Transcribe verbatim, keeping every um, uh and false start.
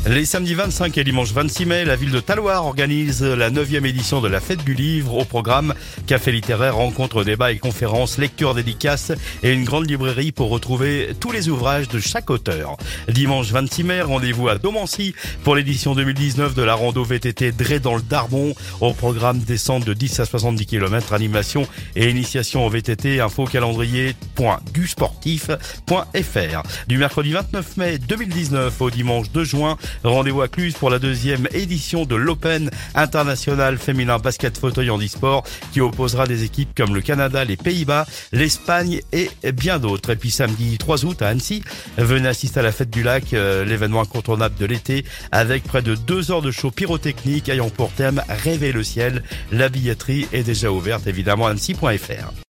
Les samedis vingt-cinq et dimanche vingt-six mai, la ville de Talloires organise la neuvième édition de la Fête du Livre. Au programme, café littéraire, rencontres, débats et conférences, lectures, dédicaces et une grande librairie pour retrouver tous les ouvrages de chaque auteur. Dimanche vingt-six mai, rendez-vous à Domancy pour l'édition deux mille dix-neuf de la rando V T T Dré dans le Darbon. Au programme, descente de dix à soixante-dix kilomètres, animation et initiation au V T T, info calendrier point dusportif point f r. Du mercredi vingt-neuf mai deux mille dix-neuf au dimanche deux juin, rendez-vous à Cluse pour la deuxième édition de l'Open international féminin basket fauteuil handisport qui opposera des équipes comme le Canada, les Pays-Bas, l'Espagne et bien d'autres. Et puis samedi trois août à Annecy, venez assister à la fête du lac, euh, l'événement incontournable de l'été avec près de deux heures de show pyrotechnique ayant pour thème rêver le ciel. La billetterie est déjà ouverte évidemment à annecy point f r.